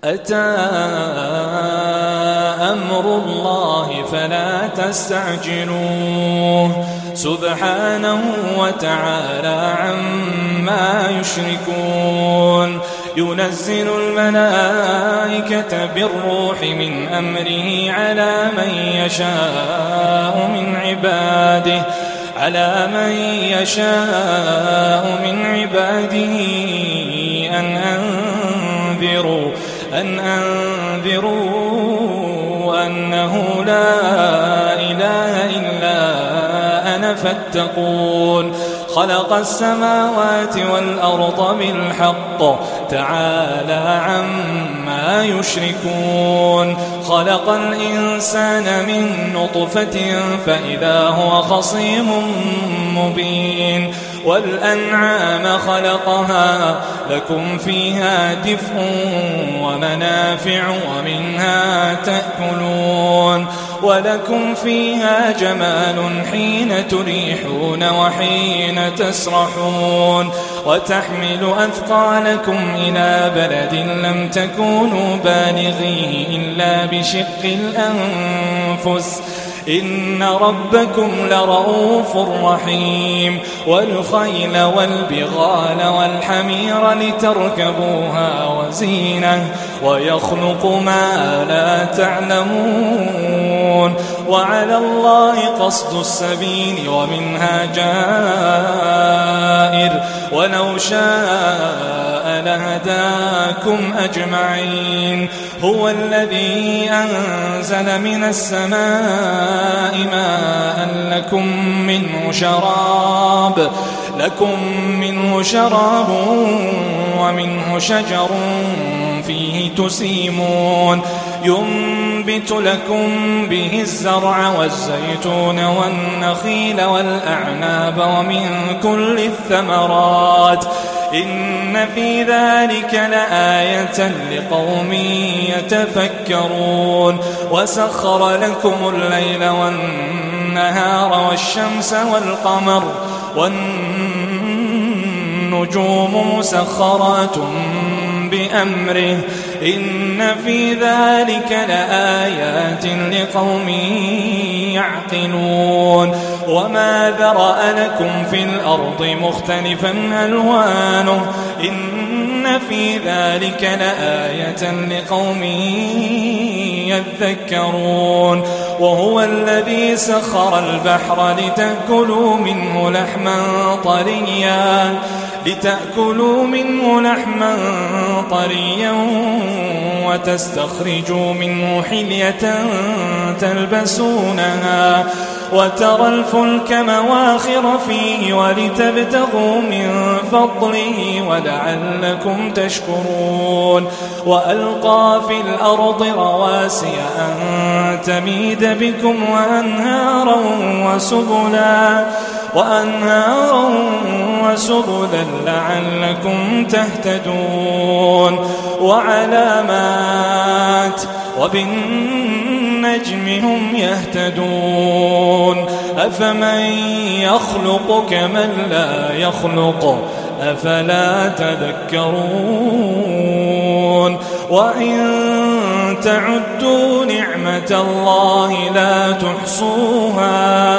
أتى أمر الله فلا تستعجلوه سبحانه وتعالى عما يشركون ينزل الملائكة بالروح من أمره على من يشاء من عباده أن أنذروا أنه لا إله إلا أنا فاتقون خلق السماوات والأرض بالحق تعالى عما يشركون خلق الإنسان من نطفة فإذا هو خصيم مبين والأنعام خلقها لكم فيها دفء ومنافع ومنها تأكلون ولكم فيها جمال حين تريحون وحين تسرحون وتحمل أثقالكم إلى بلد لم تكونوا بالغيه إلا بشق الأنفس إن ربكم لرؤوف رحيم والخيل والبغال والحمير لتركبوها وزينة ويخلق ما لا تعلمون وعلى الله قصد السبيل ومنها جائر ولو شاء لهداكم أجمعين هو الذي أنزل من السماء ماء لكم منه شراب ومنه شجر فيه تسيمون ينبت لكم به الزرع والزيتون والنخيل والأعناب ومن كل الثمرات إن في ذلك لآية لقوم يتفكرون وسخر لكم الليل والنهار والشمس والقمر والنجوم مسخرات بأمره إن في ذلك لآيات لقوم يعقلون وما ذرأ لكم في الأرض مختلفا ألوانه إن في ذلك لآية لقوم يذكرون وهو الذي سخر البحر لتأكلوا منه لحما طريا وتستخرجوا منه حلية تلبسونها وترى الفلك مواخر فيه ولتبتغوا من فضله ولعلكم تشكرون وألقى في الأرض رواسي أن تميد بكم وأنهارا وسبلا لعلكم تهتدون وعلامات وبالنجم هم يهتدون أفمن يخلق كمن لا يخلق أفلا تذكرون وإن تعدوا نعمة الله لا تحصوها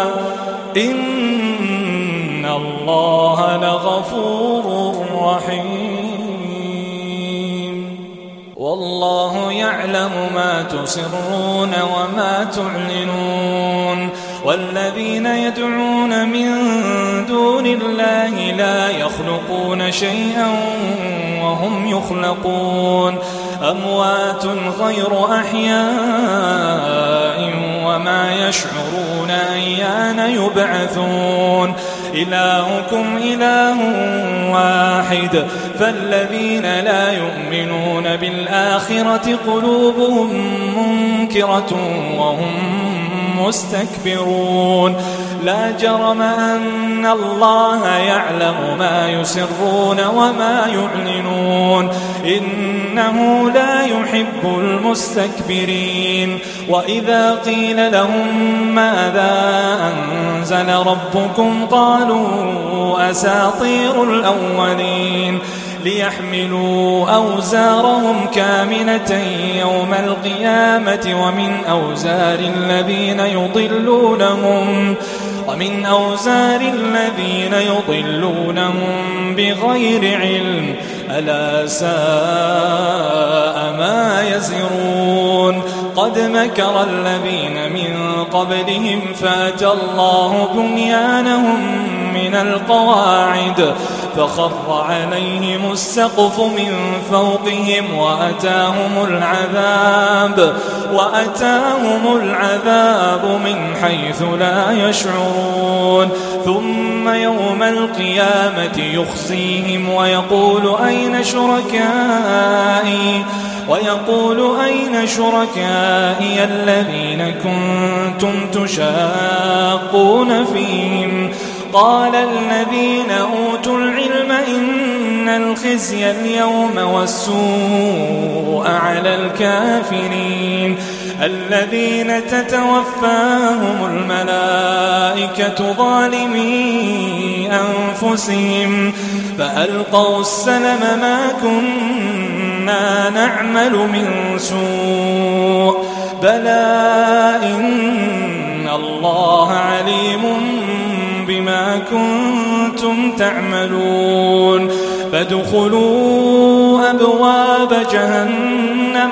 إن الله لغفور رحيم والله يعلم ما تسرون وما تعلنون والذين يدعون من دون الله لا يخلقون شيئا وهم يخلقون أموات غير أحياء وما يشعرون أيان يبعثون إلهكم إله واحد فالذين لا يؤمنون بالآخرة قلوبهم منكرة وهم مستكبرون لا جرم أن الله يعلم ما يسرون وما يعلنون إنه لا يحب المستكبرين وإذا قيل لهم ماذا أنزل ربكم قالوا أساطير الأولين ليحملوا أوزارهم كاملة يوم القيامة ومن أوزار الذين يضلونهم بغير علم ألا ساء ما يزرون قد مكر الذين من قبلهم فأتى الله بنيانهم من القواعد فخر عليهم السقف من فوقهم وأتاهم العذاب من حيث لا يشعرون ثم يوم القيامة يخزيهم ويقول أين شركائي الذين كنتم تشاقون فيهم قال الذين أوتوا العلم إن الخزي اليوم والسوء على الكافرين الذين تتوفاهم الملائكة ظالمي أنفسهم فألقوا السلم ما كنا نعمل من سوء بلى إن الله عليم بما كنتم تعملون فادخلوا أبواب جهنم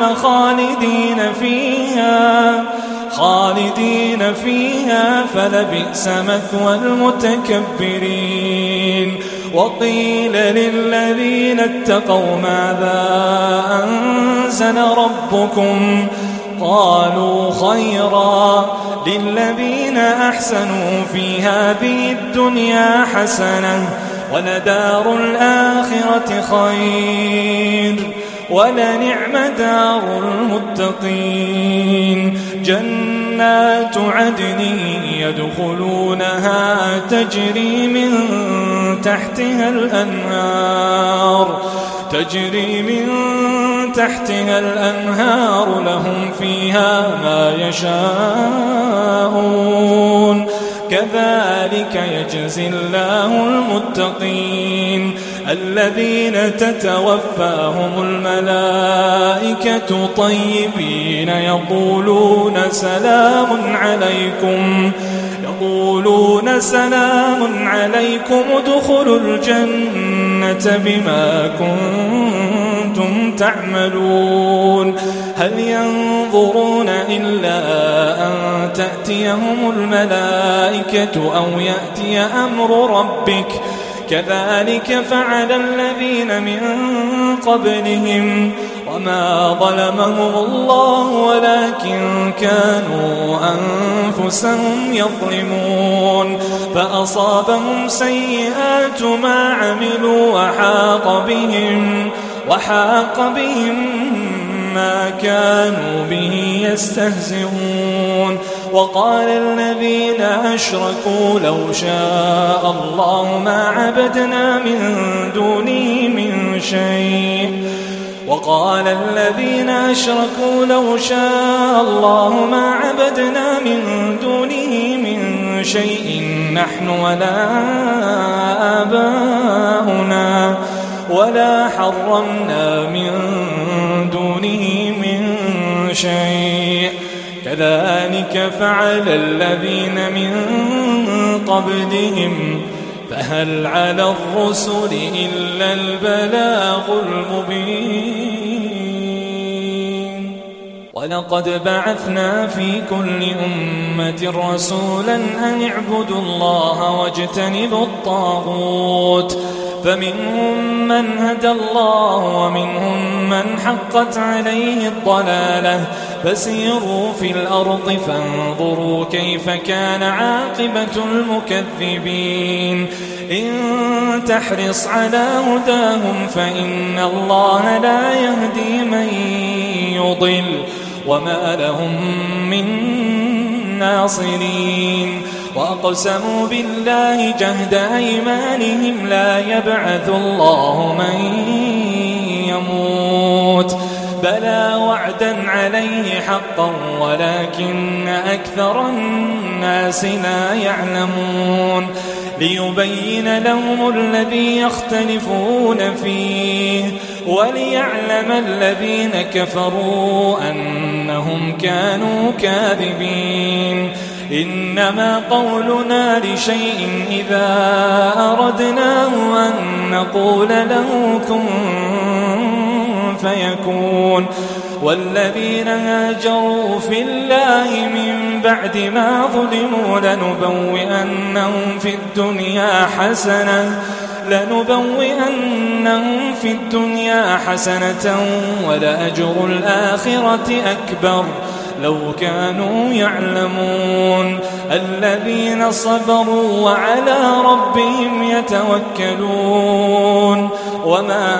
خالدين فيها فلبئس مثوى المتكبرين وقيل للذين اتقوا ماذا أنزل ربكم قالوا خيرا للذين أحسنوا في هذه الدنيا حسنة ولدار الآخرة خير ولنعم دار المتقين جنات عدن يدخلونها تجري من تحتها الأنهار لهم فيها ما يشاءون كذلك يجزي الله المتقين الذين تتوفاهم الملائكة طيبين يقولون سلام عليكم ادخلوا الجنة بما كنتم تعملون هل ينظرون إلا أن تأتيهم الملائكة أو يأتي أمر ربك كذلك فعل الذين من قبلهم وما ظلمهم الله ولكن كانوا أنفسهم يظلمون فأصابهم سيئات ما عملوا وحاق بهم ما كانوا به يستهزئون وقال الذين أشركوا لو شاء الله ما عبدنا من دونه من شيء نحن ولا آباؤنا ولا حرمنا من دونه من شيء كذلك فعل الذين من قبلهم فهل على الرسل إلا البلاغ المبين ولقد بعثنا في كل أمة رسولا أن اعبدوا الله واجتنبوا الطاغوت فمنهم من هدى الله ومنهم من حقت عليه الضلالة فسيروا في الأرض فانظروا كيف كان عاقبة المكذبين إن تحرص على هداهم فإن الله لا يهدي من يضل وما لهم من ناصرين وأقسموا بالله جهد أيمانهم لا يبعث الله من يموت بلى وعدا عليه حقا ولكن أكثر الناس لا يعلمون ليبين لهم الذي يختلفون فيه وليعلم الذين كفروا أنهم كانوا كاذبين إنما قولنا لشيء إذا أردناه أن نقول له كن فيكون والذين هاجروا في الله من بعد ما ظلموا لنبوئنهم في الدنيا حسنة ولأجر الآخرة أكبر لو كانوا يعلمون الذين صبروا وعلى ربهم يتوكلون وما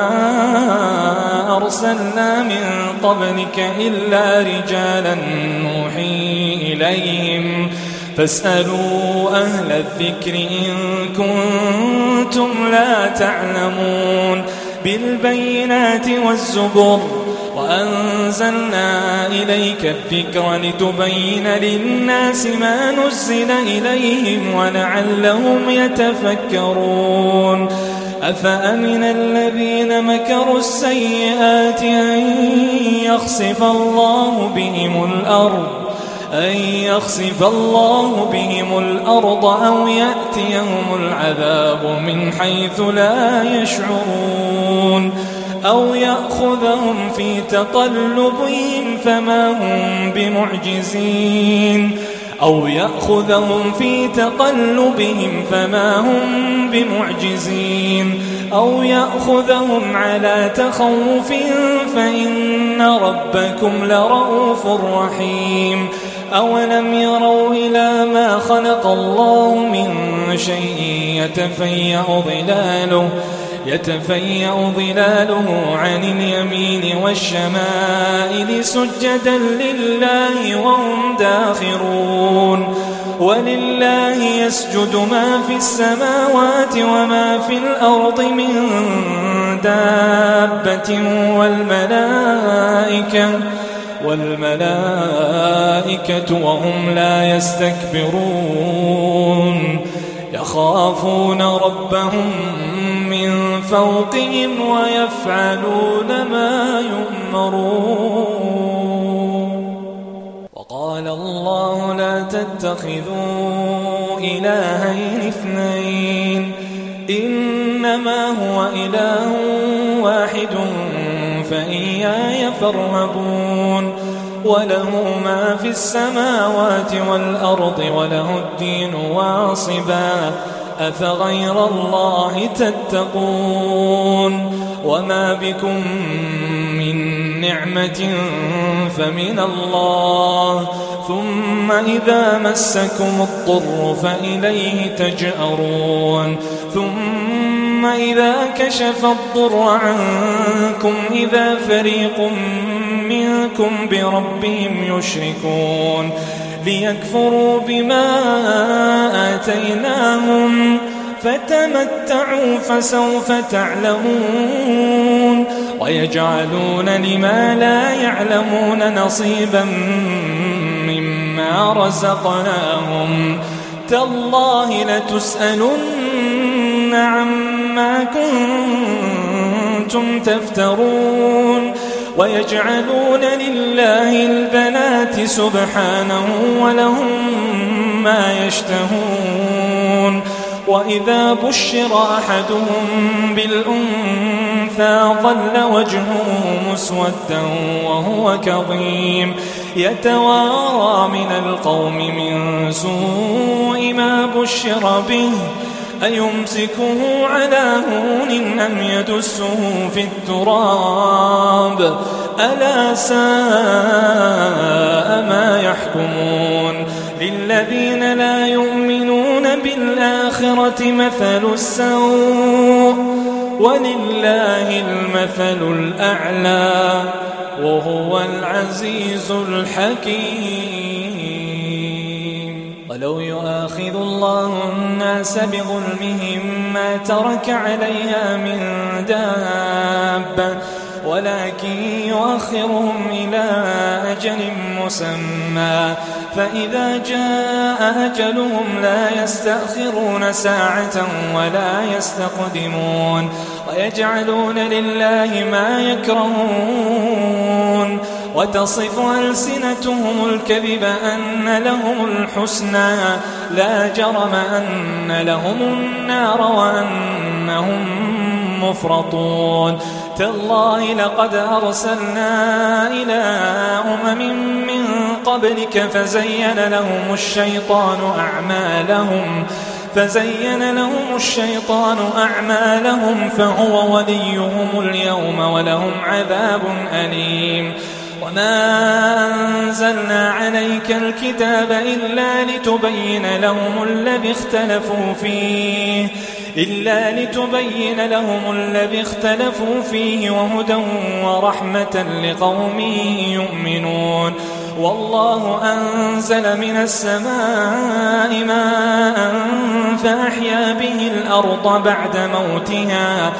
أرسلنا من قبلك إلا رجالا نوحي إليهم فاسألوا أهل الذكر إن كنتم لا تعلمون بالبينات والزبر وأنزلنا إليك الذكر لتبين للناس ما نزل إليهم ولعلهم يتفكرون أفأمن الذين مكروا السيئات أن يخسف الله بهم الأرض أو يأتيهم العذاب من حيث لا يشعرون أو يأخذهم في تقلبهم فما هم بمعجزين أو يأخذهم على تخوف فإن ربكم لرؤوف رحيم أولم يروا إلى ما خلق الله من شيء يتفيأ ظلاله عن اليمين والشمائل سجدا لله وهم داخرون ولله يسجد ما في السماوات وما في الأرض من دابة والملائكة وهم لا يستكبرون يخافون ربهم من فوقهم ويفعلون ما يؤمرون وقال الله لا تتخذوا إلهين اثنين إنما هو إله واحد فإياي فارهبون وله ما في السماوات والأرض وله الدين واصبا أفغير الله تتقون وما بكم من نعمة فمن الله ثم إذا مسكم الضر فإليه تجأرون ثم إذا كشف الضر عنكم إذا فريق منكم بربهم يشركون ليكفروا بما آتيناهم فتمتعوا فسوف تعلمون ويجعلون لما لا يعلمون نصيبا مما رزقناهم تالله لتسألن عما كنتم تفترون ويجعلون لله البنات سبحانه ولهم ما يشتهون وإذا بشر أحدهم بالأنثى ظل وجهه مسودا وهو كظيم يتوارى من القوم من سوء ما بشر به أيمسكه على هون أم يدسه في التراب ألا ساء ما يحكمون للذين لا يؤمنون بالآخرة مثل السوء ولله المثل الأعلى وهو العزيز الحكيم ولو يؤاخذ الله الناس بظلمهم ما ترك عليها من دابة ولكن يؤخرهم إلى أجل مسمى، فإذا جاء أجلهم لا يستأخرون ساعة ولا يستقدمون. ويجعلون لله ما يكرهون وتصف ألسنتهم الكذب أن لهم الحسنى لا جرم أن لهم النار وأنهم مفرطون. تالله لقد أرسلنا إلى من قبلك فزين لهم الشيطان أعمالهم فهو وليهم اليوم ولهم عذاب أليم. وما أنزلنا عليك الكتاب إلا لتبين لهم الذي اختلفوا فيه وهدى ورحمة لقوم يؤمنون. والله أنزل من السماء ماء فأحيا به الأرض بعد موتها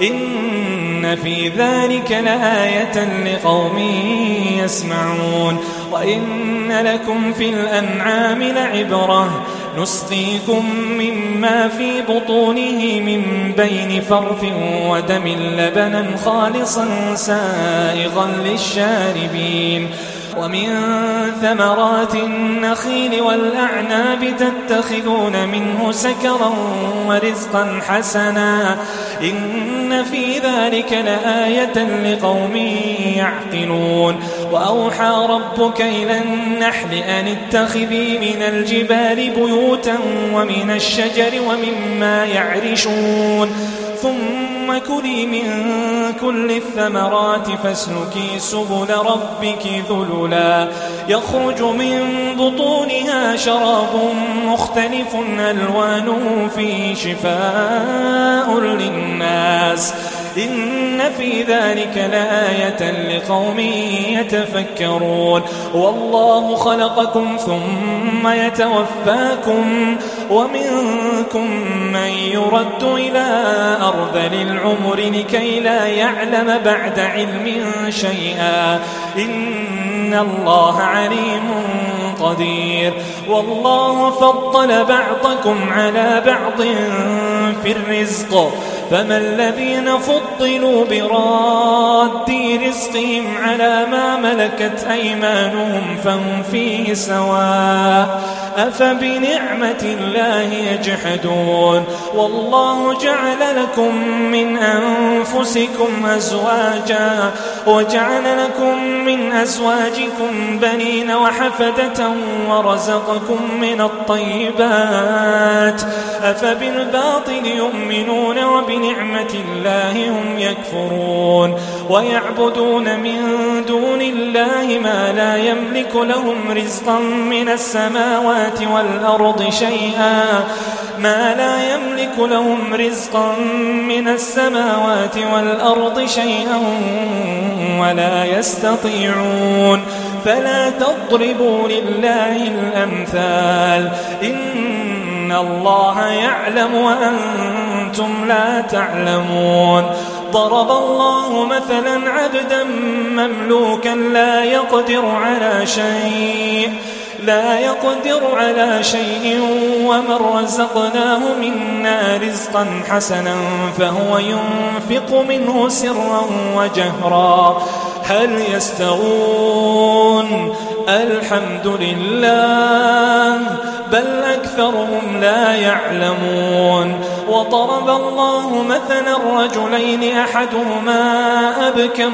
إن في ذلك لآية لقوم يسمعون. وإن لكم في الأنعام لعبرة نسقيكم مما في بطونه من بين فرث ودم لبنا خالصا سائغا للشاربين. ومن ثمرات النخيل والأعناب تتخذون منه سكرا ورزقا حسنا إن في ذلك لآية لقوم يعقلون. وأوحى ربك إلى النحل أن اتخذي من الجبال بيوتا ومن الشجر ومما يعرشون ثم كلي من كل الثمرات فاسلكي سبل ربك ذللا يخرج من بطونها شراب مختلف ألوانه فيه شفاء للناس إن في ذلك لآية لقوم يتفكرون. والله خلقكم ثم يتوفاكم ومنكم من يرد إلى أرذل العمر لكي لا يعلم بعد علم شيئا إن الله عليم قدير. والله فضل بعضكم على بعض في الرزق فما الذين فضلوا براد رزقهم على ما ملكت أيمانهم فهم فيه سواء أفبنعمة الله يجحدون. والله جعل لكم من أنفسكم أزواجا وجعل لكم من أزواجكم بنين وحفدة ورزقكم من الطيبات أفبالباطل يؤمنون وبنعمة الله هم يكفرون. ويعبدون من دون الله ما لا يملك لهم رزقا من السماوات والأرض شيئا ولا يستطيعون فلا تضربوا لله الأمثال إن الله يعلم وأنتم لا تعلمون. ضرب الله مثلا عبدا مملوكا لا يقدر على شيء ومن رزقناه منا رزقا حسنا فهو ينفق منه سرا وجهرا هل يستوون الحمد لله بل أكثرهم لا يعلمون. وضرب الله مثلا رجلين أحدهما أبكم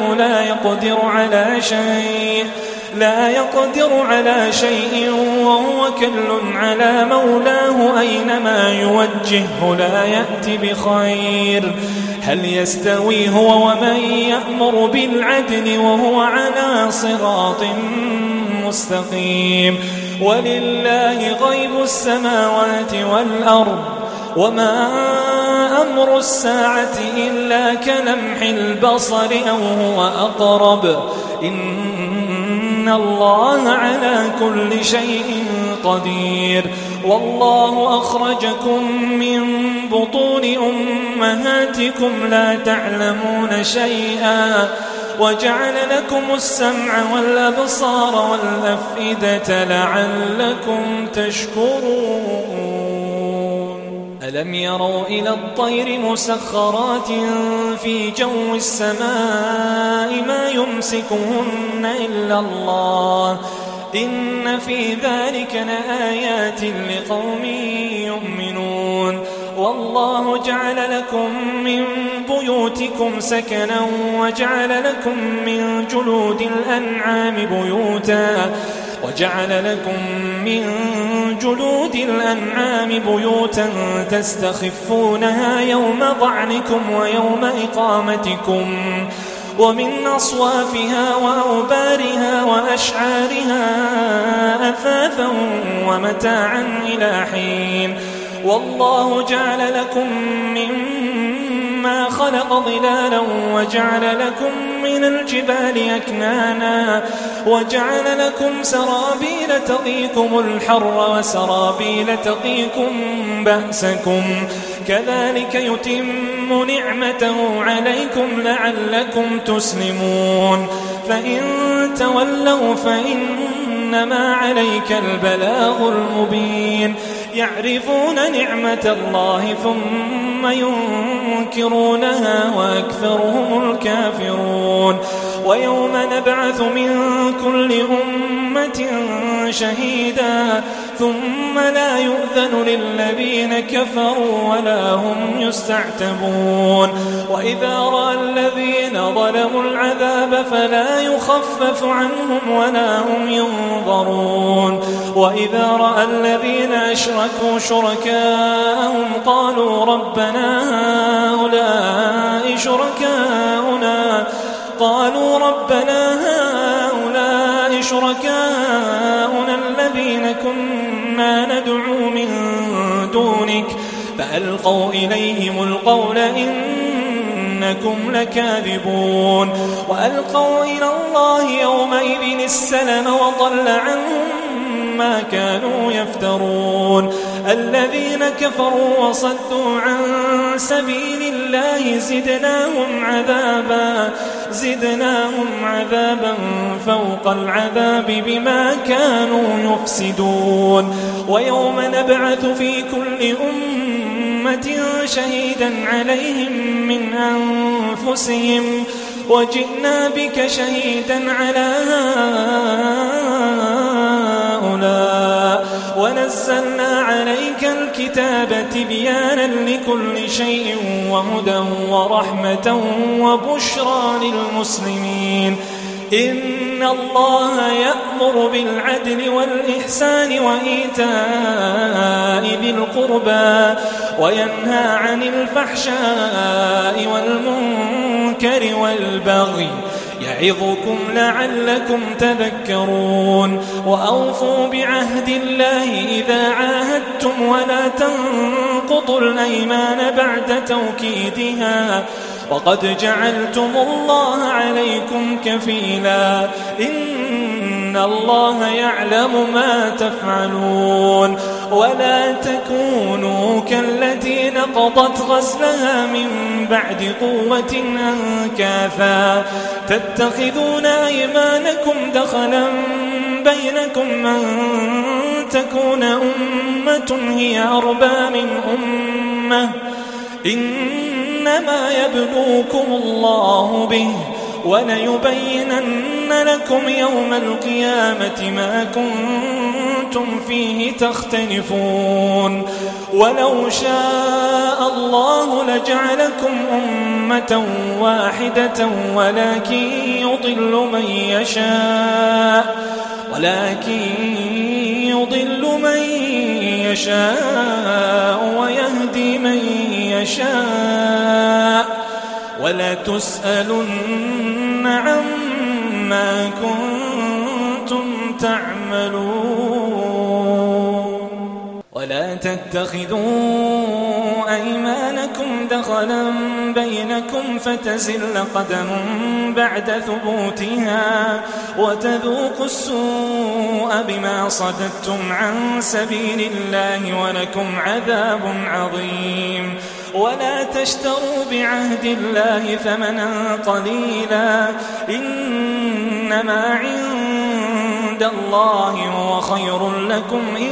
لا يقدر على شيء وهو كل على مولاه أينما يوجهه لا يأتي بخير هل يستوي هو ومن يأمر بالعدل وهو على صراط مستقيم. ولله غيب السماوات والأرض وما أمر الساعة إلا كلمح البصر أو هو أقرب إن الله على كل شيء قدير. والله أخرجكم من بطون أمهاتكم لا تعلمون شيئا وجعل لكم السمع والأبصار والأفئدة لعلكم تشكرون ألم يروا إلى الطير مسخرات في جو السماء ما يمسكهن إلا الله إن في ذلك لآيات لقوم يؤمنون والله جعل لكم من بيوتكم سكنا وجعل لكم من جلود الأنعام بيوتا تستخفونها يوم ضعنكم ويوم إقامتكم ومن أصوافها وأوبارها وأشعارها أثاثا ومتاعا إلى حين والله جعل لكم مما خلق ظلالا وجعل لكم من الجبال أكنانا وجعل لكم سرابيل تقيكم الحر وسرابيل تقيكم بأسكم كذلك يتم نعمته عليكم لعلكم تسلمون فإن تولوا فإنما عليك البلاغ المبين يعرفون نعمة الله ثم ينكرونها وأكثرهم الكافرون ويوم نبعث من كل أمة شهيدا ثم لا يؤذن للذين كفروا ولا هم يستعتبون وإذا رأى الذين ظلموا العذاب فلا يخفف عنهم ولا هم ينظرون وإذا رأى الذين أشركوا شركاءهم قالوا ربنا هؤلاء شركاؤنا الذين كنا ندعو من دونك فألقوا إليهم القول إنكم لكاذبون وألقوا إلى الله يومئذ السلم وضل عنهم ما كانوا يفترون الذين كفروا وصدوا عن سبيل الله زدناهم عذابا فوق العذاب بما كانوا يفسدون ويوم نبعث في كل أمة شهيدا عليهم من أنفسهم وجئنا بك شهيدا على هؤلاء ونزلنا عليك الكتاب تبيانا لكل شيء وهدى ورحمة وبشرى للمسلمين إن الله يأمر بالعدل والإحسان وإيتاء ذي القربى وينهى عن الفحشاء والمنكر والبغي يعظكم لعلكم تذكرون وأوفوا بعهد الله إذا عاهدتم ولا تنقضوا الأيمان بعد توكيدها وقد جعلتم الله عليكم كفيلا إن الله يعلم ما تفعلون ولا تكونوا كالتي نقضت غزلها من بعد قوة أنكاثا تتخذون أيمانكم دخلا بينكم أن تكون أمة هي أربى من أمة إنما يبلوكم الله به وليبينن لكم يوم القيامة ما كنتم فيه تختلفون ولو شاء الله لجعلكم أمة واحدة ولكن يضل من يشاء ويهدي من يشاء ولا تسألن عما كنتم تعملون ولا تتخذوا أيمانكم دخلا بينكم فتزل قدم بعد ثبوتها وتذوقوا السوء بما صددتم عن سبيل الله ولكم عذاب عظيم ولا تشتروا بعهد الله ثمنا قليلا إنما عند الله هو خير لكم إن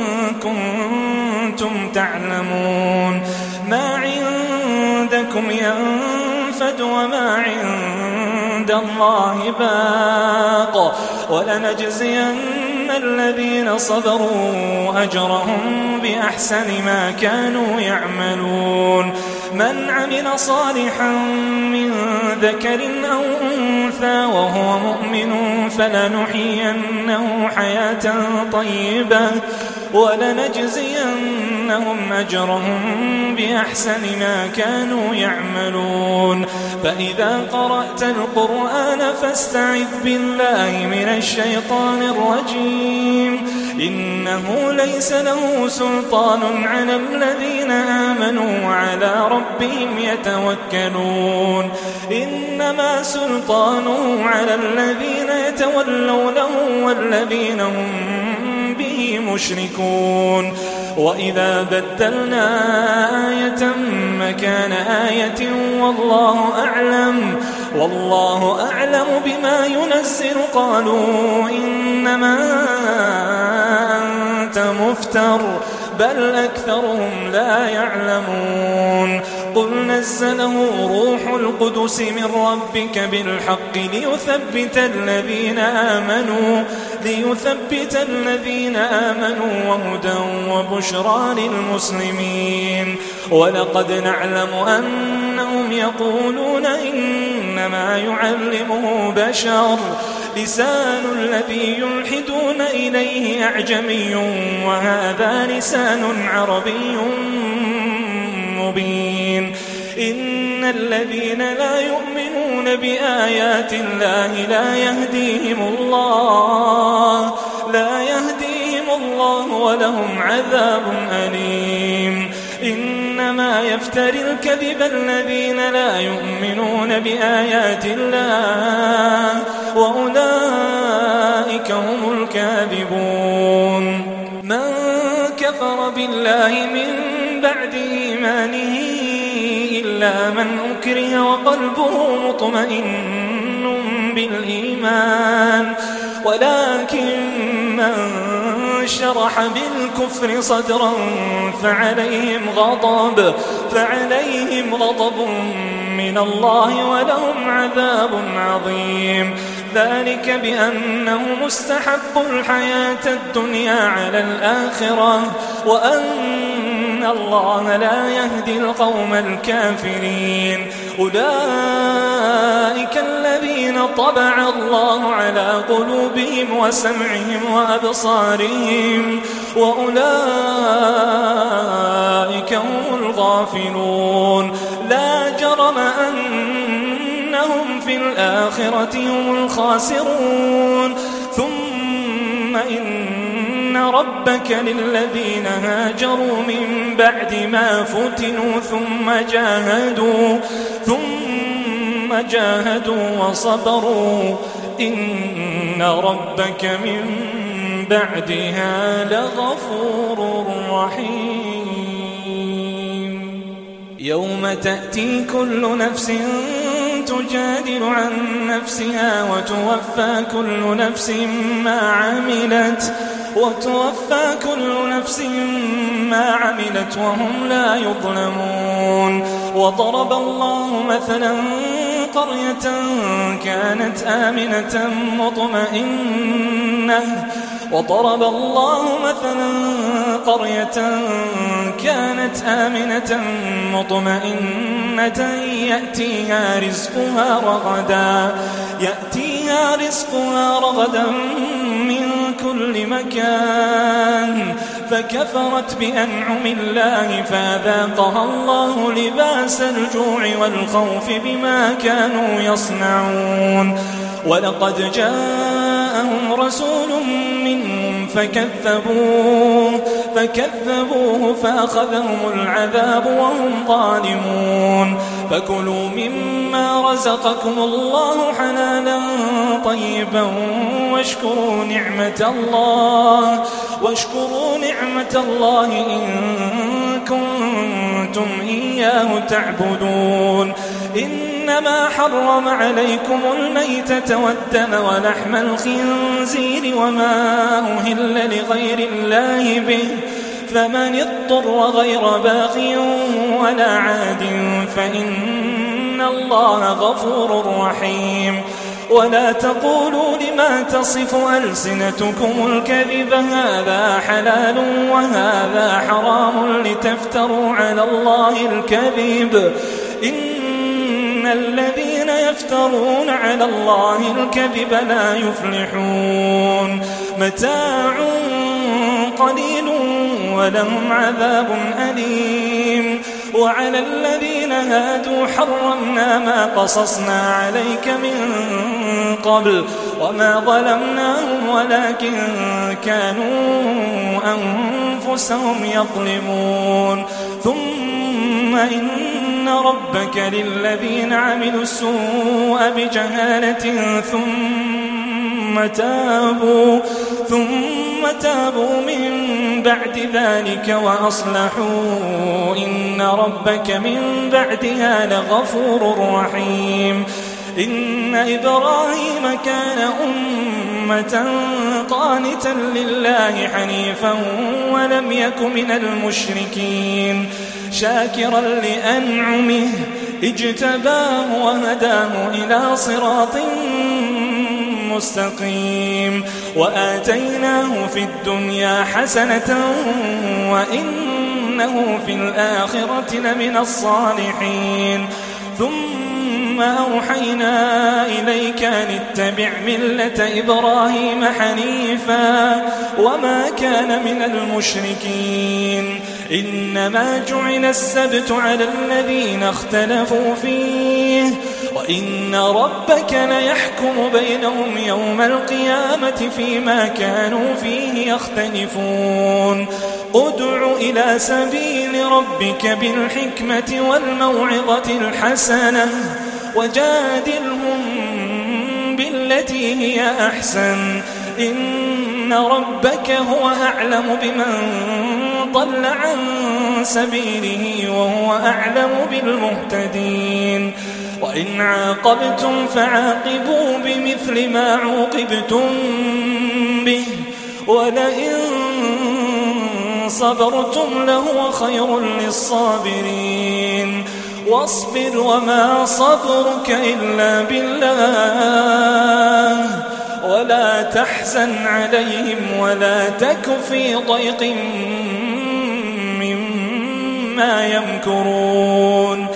كنتم تعلمون ما عندكم ينفد وما عند الله باق ولنجزين الذين صبروا أجرهم بأحسن ما كانوا يعملون من عمل صالحا من ذكر أو أنثى وهو مؤمن فلنحيينه حياة طيبة ولنجزينهم أجرهم بأحسن ما كانوا يعملون فإذا قرأت القرآن فاستعذ بالله من الشيطان الرجيم إنه ليس له سلطان على الذين آمنوا وعلى ربهم يتوكلون إنما سلطانه على الذين يتولونه والذين هم به مشركون وإذا بدلنا آية مكان آية والله أعلم بما ينزل قالوا إنما أنت مفتر بل أكثرهم لا يعلمون قل نزله روح القدس من ربك بالحق ليثبت الذين آمنوا وهدى وبشرى للمسلمين ولقد نعلم أنهم يقولون إنما يعلمه بشر لسان الذي يلحدون إليه أعجمي وهذا لسان عربي مبين إن الذين لا يؤمنون بآيات الله لا يهديهم الله ولهم عذاب أليم إنما يفتري الكذب الذين لا يؤمنون بآيات الله وأولئك هم الكاذبون من كفر بالله من بعد إيمانه إلا من أكره وقلبه مطمئن بالإيمان ولكن من شرح بالكفر صدرا فعليهم غضب من الله ولهم عذاب عظيم ذلك بأنه مستحب الحياة الدنيا على الآخرة وأن الله لا يهدي القوم الكافرين أولئك الذين طبع الله على قلوبهم وسمعهم وأبصارهم وأولئك هم الغافلون لا جرم أنهم في الآخرة هم الخاسرون ثم إن ربك للذين هاجروا من بعد ما فتنوا ثم جاهدوا وصبروا إن ربك من بعدها لغفور رحيم يوم تأتي كل نفس تجادل عن نفسها وتوفى كل نفس ما عملت وهم لا يظلمون وضرب الله مثلا قرية كانت آمنة مطمئنة يأتيها رزقها رغدا من كل مكان فكفرت بأنعم الله فأذاقها الله لباس الجوع والخوف بما كانوا يصنعون ولقد جاءهم رسول منهم فكذبوه فأخذهم العذاب وهم ظالمون فكلوا مما رزقكم الله حلالا طيبا واشكروا نعمة الله إن كنتم إياه تعبدون إنما حرم عليكم الميتة والدم ولحم الخنزير وما أهل لغير الله به فمن اضطر غير باغ ولا عاد فإن الله غفور رحيم ولا تقولوا لما تصف ألسنتكم الكذب هذا حلال وهذا حرام لتفتروا على الله الكذب إن الذين يفترون على الله الكذب لا يفلحون متاع قليل ولهم عذاب أليم وعلى الذين هادوا حرمنا ما قصصنا عليك من قبل وما ظلمناهم ولكن كانوا أنفسهم يظلمون ثم إن ربك للذين عملوا السوء بجهالة ثم تابوا من بعد ذلك وأصلحوا إن ربك من بعدها لغفور رحيم إن إبراهيم كان أمة قانتا لله حنيفا ولم يك من المشركين شاكرا لأنعمه اجتباه وهداه إلى صراط مستقيم وآتيناه في الدنيا حسنة وإنه في الآخرة لمن الصالحين ثم أوحينا إليك أن اتبع ملة إبراهيم حنيفا وما كان من المشركين إنما جعل السبت على الذين اختلفوا فيه وإن ربك ليحكم بينهم يوم القيامة فيما كانوا فيه يختلفون ادع إلى سبيل ربك بالحكمة والموعظة الحسنة وجادلهم بالتي هي أحسن إن ربك هو أعلم بمن ضل عن سبيله وهو أعلم بالمهتدين وإن عاقبتم فعاقبوا بمثل ما عوقبتم به ولئن صبرتم لهو خير للصابرين واصبر وما صبرك إلا بالله ولا تحزن عليهم ولا تك في ضيق مما يمكرون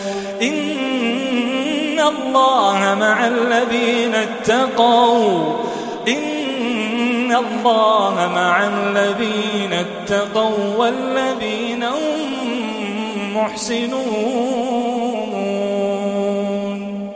إن الله مع الذين اتقوا إن الله مع الذين اتقوا والذين هم محسنون